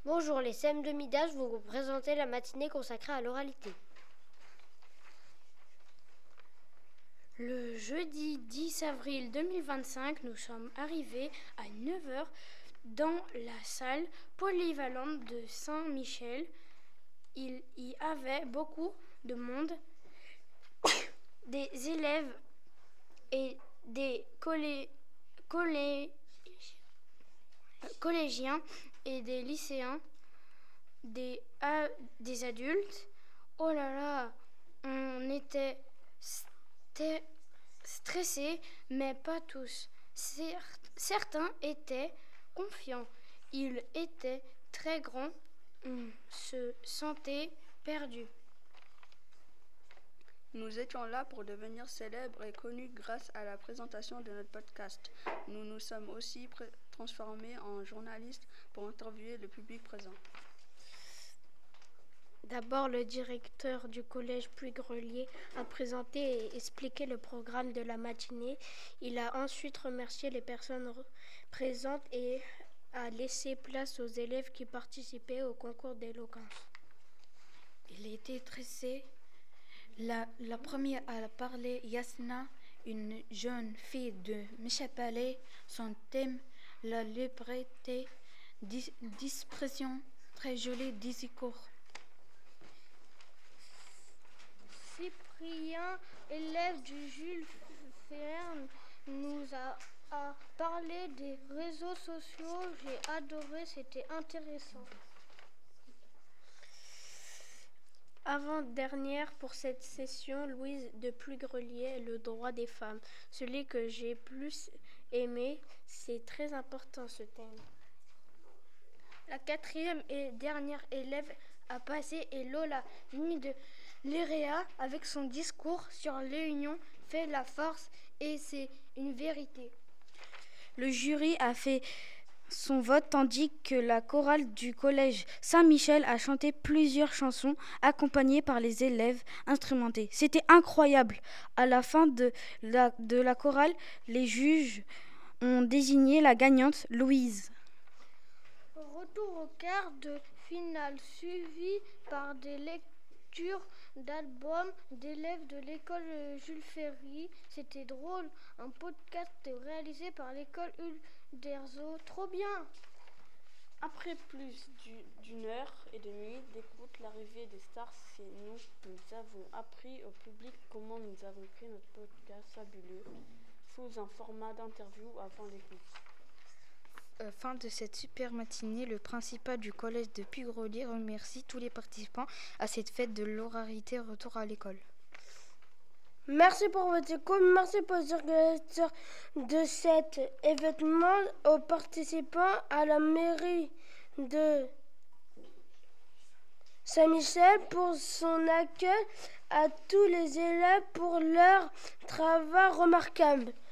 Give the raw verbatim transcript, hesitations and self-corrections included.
Bonjour les C M de Mida, je vais vous présenter la matinée consacrée à l'oralité. Le jeudi dix avril deux mille vingt-cinq, nous sommes arrivés à neuf heures dans la salle polyvalente de Saint-Michel. Il y avait beaucoup de monde, des élèves et des collé- collé- collégiens et des lycéens, des, a- des adultes. Oh là là, on était st- stressés, mais pas tous. Certes, certains étaient confiants. Ils étaient très grands. On se sentait perdu. Nous étions là pour devenir célèbres et connus grâce à la présentation de notre podcast. Nous nous sommes aussi pré- transformés en journalistes pour interviewer le public présent. D'abord, le directeur du collège Puy-Grelier a présenté et expliqué le programme de la matinée. Il a ensuite remercié les personnes présentes et a laissé place aux élèves qui participaient au concours d'éloquence. Il était stressé. La, la première à parler, Yasna, une jeune fille de Michapalais, son thème, la liberté d'expression, très joli discours. Cyprien, élève du Jules Verne, nous a, a parlé des réseaux sociaux. J'ai adoré, c'était intéressant. Avant-dernière pour cette session, Louise de Puy-Grelier, le droit des femmes. Celui que j'ai plus aimé, c'est très important ce thème. La quatrième et dernière élève a passé et Lola, unie de l'E R E A, avec son discours sur l'union fait la force et c'est une vérité. Le jury a fait son vote tandis que la chorale du collège Saint-Michel a chanté plusieurs chansons accompagnées par les élèves instrumentés. C'était incroyable. À la fin de la, de la chorale, les juges ont désigné la gagnante, Louise. Retour au quart de finale suivi par des lectures d'albums d'élèves de l'école Jules Ferry. C'était drôle, un podcast réalisé par l'école Uderzo. Trop bien! Après plus d'une heure et demie d'écoute, l'arrivée des stars, c'est nous. Nous avons appris au public comment nous avons créé notre podcast fabuleux sous un format d'interview avant l'écoute. Euh, fin de cette super matinée, le principal du collège de Puy-Grelier remercie tous les participants à cette fête de l'oralité retour à l'école. Merci pour votre écoute, merci pour l'organisation de cet événement, aux participants, à la mairie de Saint-Michel pour son accueil, à tous les élèves pour leur travail remarquable.